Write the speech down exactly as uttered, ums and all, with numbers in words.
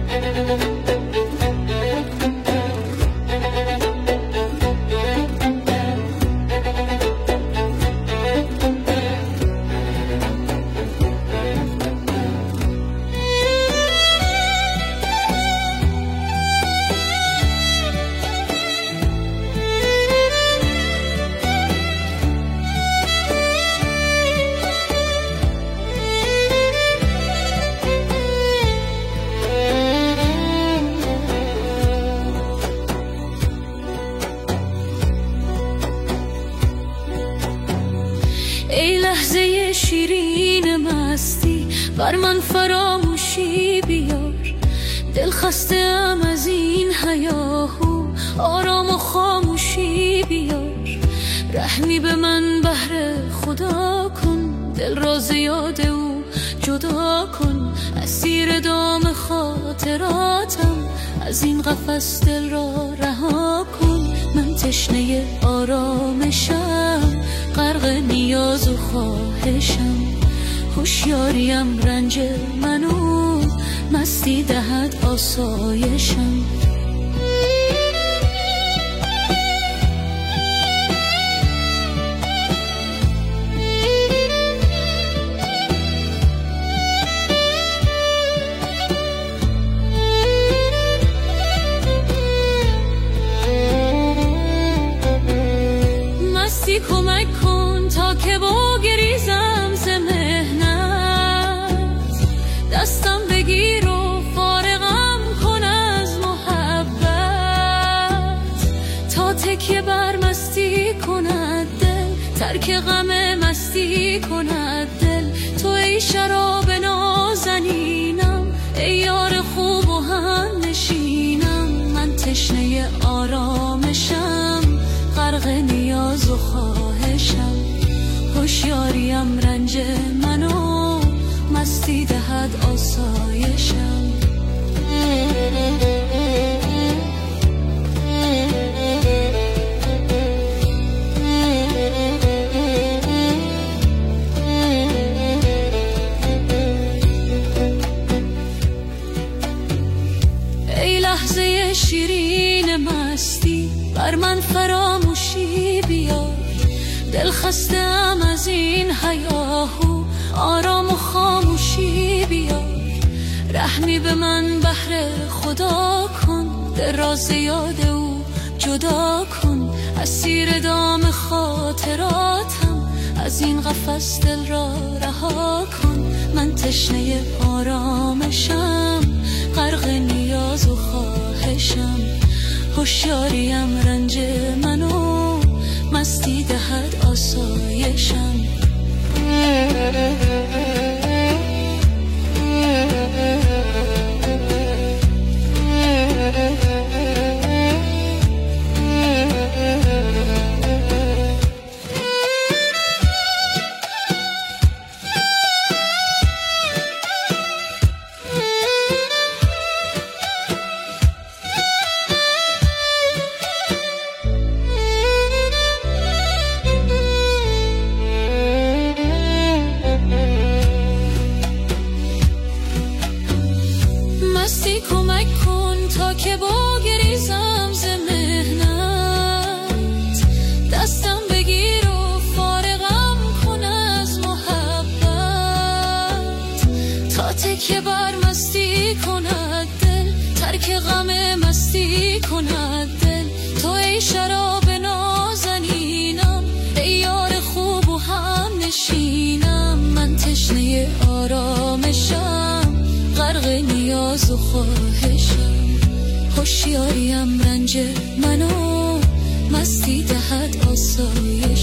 ای لحظه شیرین مستی بر من فراموشی بیار، دل خسته‌ام از این هیاهو، آرام و خاموشی بیار. رحمی به من بهر خدا کن، دل را ز یاد او جدا کن. اسیر دام خاطراتم، از این قفس دل را رها کن. من تشنه آرامشم، غرق نیاز و خواهشم. هوشیاریم رنج منو، مستی دهد آسایشم. مستی کمک کن تا که بگریزم ز مهنت، دستم بگیر و فارغم کن از محبت. تا تکیه بر مستی کند دل، ترک غم مستی کند دل. تو ای شراب نازنینم، ای یار خوب و هم نشینم. من تشنه آرامشم، غرق نیاز و خواهشم. هوشیاریم رنج منو، مستی دهد آسایشم. ای لحظه شیرین مستی بر من فراموشی بیار، دل خسته‌ام از این هیاهو، آرام و خاموشی بیار. رحمی به من بهر خدا کن، دل را ز یاد او جدا کن. اسیر دام خاطراتم، از این قفس دل را رها کن. من تشنه آرامشم، غرق نیاز و خواهشم. هوشیاریم رنج منو، مستی دهد آسایشم. مستی کمک کن تا که بگریزم ز مهنت، دستم بگیر و فارغم کن از محبت. تا تکیه بر مستی کند دل، ترک غم مستی کند دل. تو ای شراب نازنینم، ای یار خوب و هم نشینم. من تشنه آرامشم، غرق نیاز و خواهشم. هوشیاریم رنج منو، مستی دهد آسایش.